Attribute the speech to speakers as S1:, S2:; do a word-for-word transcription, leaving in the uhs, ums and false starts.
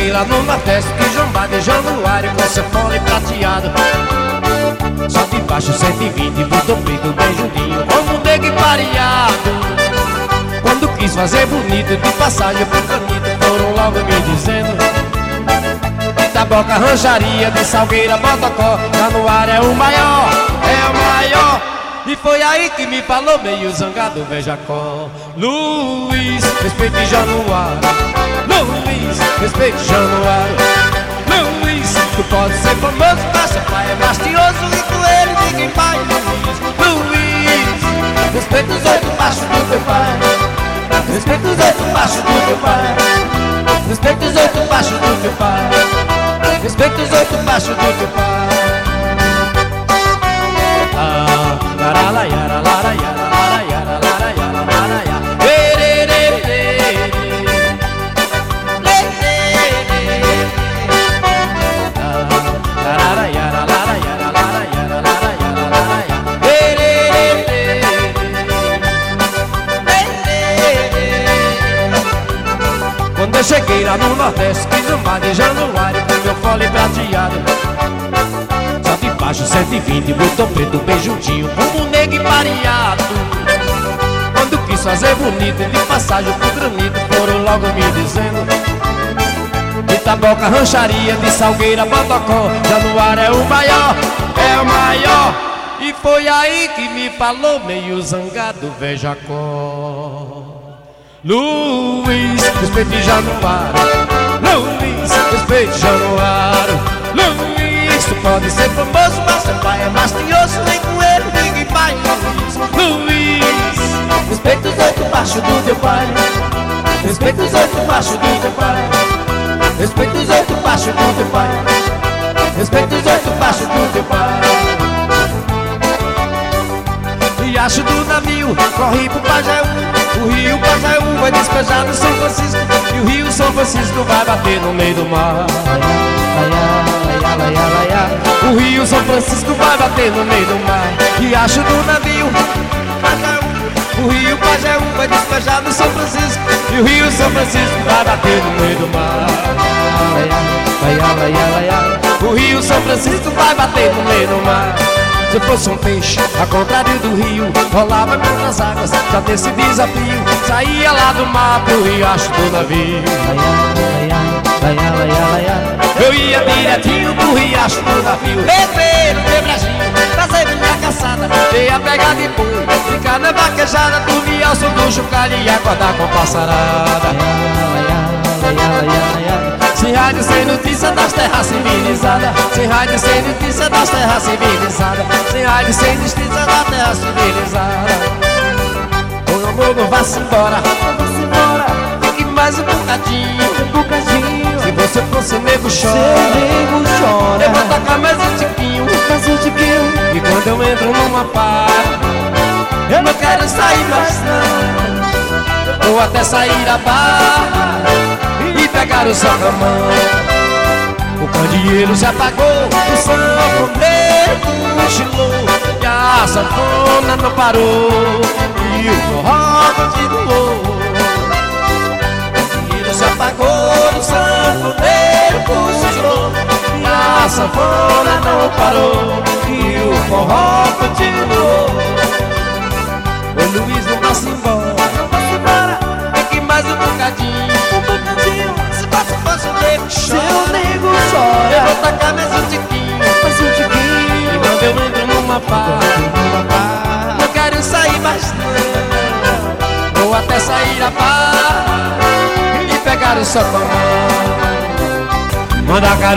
S1: cheguei lá no Nordeste, que Jambá de Januário, com seu fole prateado. Só de baixo cento e vinte, botão preto bem juntinho, como nego pareado. Quando quis fazer bonito, de passagem pro canito, foram logo me dizendo: Itaboca, rancharia, de Salgueira, Botocó, Januário é o maior, é o maior. E foi aí que me falou meio zangado, Vejacó: Luiz, respeite Januário. Luiz, respeite Januário. Luiz, tu pode ser famoso, mas seu pai é mastioso e com ele ninguém faz. Luiz, Luiz, respeita os oito machos do teu pai. Respeita os oito machos do teu pai. Respeita os oito machos do teu pai. Respeita os oito machos do teu pai. Ah, lara, yara, lara, yara, lara, yara, lara, yara, lara, yara. Quando eu cheguei lá no Nordeste, que Jambá de Januário, com meu fole prateado. Só de baixo cento e vinte, botão preto bem juntinho, como nego pareado. Quando quis fazer bonito, de passagem pro granito, foram logo me dizendo: Itaboca, rancharia, de Salgueira, Botocó, Januário é o maior, é o maior. E foi aí que me falou meio zangado, Vejacó: Luiz, respeite Januário. Luiz, respeite Januário. Luiz, tu pode ser famoso, mas seu pai é mastioso, nem com ele ninguém faz. Luiz, respeita os oito machos do teu pai. Respeita os oito machos do teu pai. Respeita os oito machos do teu pai. Respeita os oito machos do teu pai. Riacho do navio, corre pro Pajeú. O rio Pajeú vai despejar no São Francisco, e o rio São Francisco vai bater no meio do mar. O rio São Francisco vai bater no meio do mar. Riacho do navio, Pajeú. O rio Pajeú vai despejar no São Francisco, e o rio São Francisco vai bater no meio do mar. O rio São Francisco vai bater no meio do mar. Se eu fosse um peixe, ao contrário do rio, rolava pelas águas, já desse desafio, saía lá do mar pro riacho do navio. Eu ia direitinho pro riacho do navio, beber no quebradinho, trazer minha caçada, ter a pegada de boi, ficar na vaquejada, dormir ao som do chocalho e acordar com a passarada. Sem rádio, sem notícia das terras civilizadas. Sem rádio, sem notícia das terras civilizadas. Sem rádio, sem notícia da terra civilizada. O amor não vá-se embora, vá-se embora. Fique mais um bocadinho, um bocadinho. Se você fosse o nego chora, nego chora. Eu vou tocar mais um tiquinho, mais um tiquinho. E quando eu entro numa parada, eu não quero sair mais não. Ou até sair a barra e pegar o sacamão. O candeeiro se apagou, o sanfoneiro cochilou, e a sanfona não parou, e o forró continuou. O candeeiro se apagou, o sanfoneiro cochilou, e a sanfona não parou, e o forró continuou. O Luiz não vai-se embora, não vai-se embora. Fique mais um bocadinho, um bocadinho. Se você fosse o nego chora, seu nego chora. Eu vou tacar mais um tiquinho, mais um tiquinho. E quando eu entro numa barra, não quero sair mais não. Ou até sair a barra e pegar o sacomão. Manda a